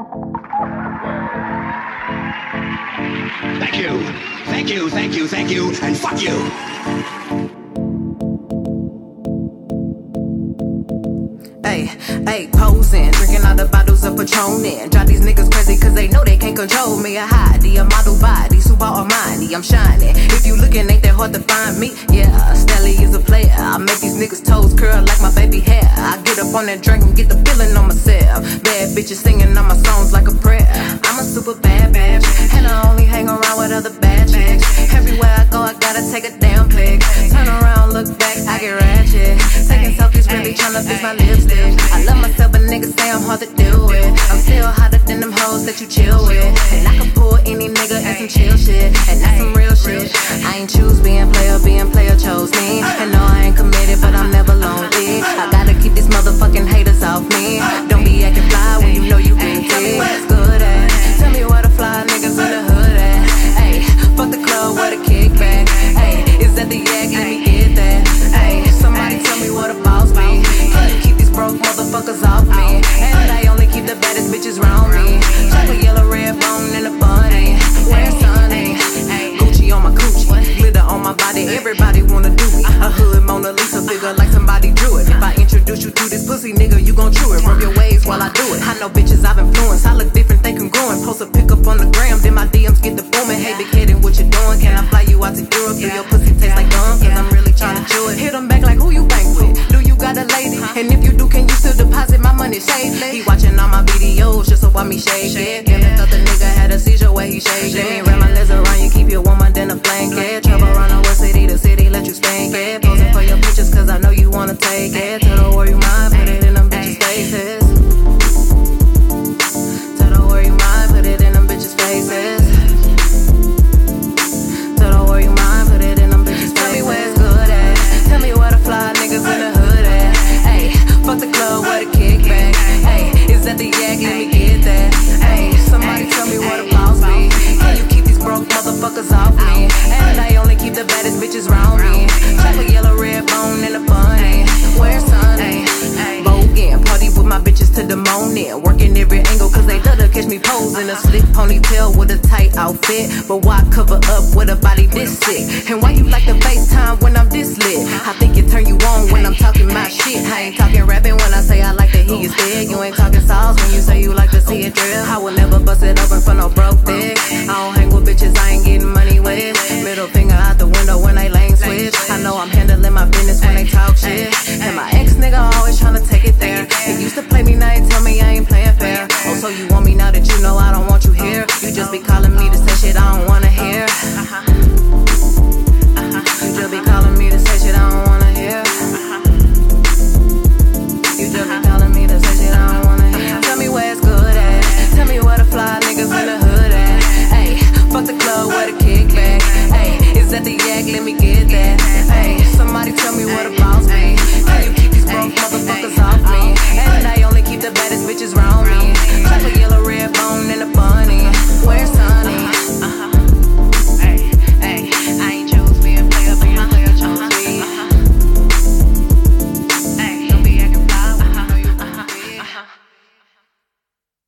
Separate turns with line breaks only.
Thank you. Thank you, thank you, thank you, and fuck you.
Hey, posing, drinking all the bottles of Patron. Drive these niggas crazy cause they know they can't control me. A Heidi, a model body, super Armani, I'm shining. If you looking, ain't that hard to find me? Yeah, Stelly is a player. I make these niggas toes curl like my baby hair. I get up on that drink and get the feeling on myself. Bad bitches singing on my songs like a prayer. I'm a super bad bitch, and I only hang around with other bad chicks. Everywhere I go, I gotta take a damn pic. Turn around, look back, I get ratchet. Taking selfies, really tryna fix my lipstick. I love myself, but niggas say I'm hard to deal with. I'm still hotter than them hoes that you chill with. And I can pull any nigga in some chill shit. And that's some real shit. I ain't choose being player chose me. And no, I ain't committed, but I'm never lonely. I gotta keep these motherfucking haters off me. Don't be acting fly when you know you been dead. What's good at? Tell me where the fly niggas in the hood at. Ayy, fuck the club, where the kickback. Ayy, is that the yak? Let me get that. Ayy, somebody tell me where the boss be. Can you keep these broke motherfuckers off me? And I only keep the baddest bitches round me. Chocolate yellow, red bone in a bunny. Where's Sunny? Gucci on my coochie, glitter on my body. Everybody wanna do me. A hood Mona Lisa figure like somebody drew it. If I introduce you to this pussy nigga, you gon' chew it. Rub your waves while I do it. I know bitches I've influenced. I look different, they congruent. Post a pic up on the gram, then my DMs get the booming. Hey big head, and what you doing? Can I fly you out to Europe? Do your pussy taste like gum? Cause I'm really tryna chew it. Hit them back like who you bank with? Do you got a lady? And if you do, can you still deposit my money safely? He watching all my videos just to watch me shake it. Damn, I thought the nigga had a seizure where he shake it. Let me wrap my legs around you, keep you warmer than a blanket. Travel around the west city to city, let you spank it. Posing for your pictures cause I know you wanna take it. Tell the world you mind, put it in them bitches' faces. Tell the world you mind, put it in them bitches' faces. Tell the world you mind, put it in them bitches' faces. Tell me where it's good at. Tell me where the fly niggas in the hood at. Ayy, fuck the club, where the kickback. Ayy, is that the yak? Let me get that. Ayy, somebody tell me where the boss be. Can you keep these broke motherfuckers off me? And I only keep the baddest bitches round me. Chocolate yellow, red bone in a bunny. Where's Sunny? Bogan, party with my bitches to the morning. Working every angle cause they love to catch me posing. A slick ponytail with a tight outfit. But why cover up with a body this sick? And why you like the FaceTime when I'm this lit? I think it turn you on when I'm talking my shit. I ain't talking rapping when I say I like to hear you dead. You ain't talking sauce when you say you like to see it drip. I will never bust it open for no broke dick. I don't hang with bitches I ain't getting money with. Middle finger out the window when they lane switch. I know I'm handling my business when they talk shit. And my ex nigga always tryna take it there. He used to play me now and tell me I ain't playing fair. Oh, so you want me now that you know I don't want you here? You just be calling me to say shit I don't wanna hear. You just be calling me to say shit I don't wanna hear. You just be calling me to say shit I don't wanna hear. Tell me where it's good at. Tell me where the fly niggas in the hood at. Ayy, fuck the club, where the kickback. Ayy, is that the yak? Let me get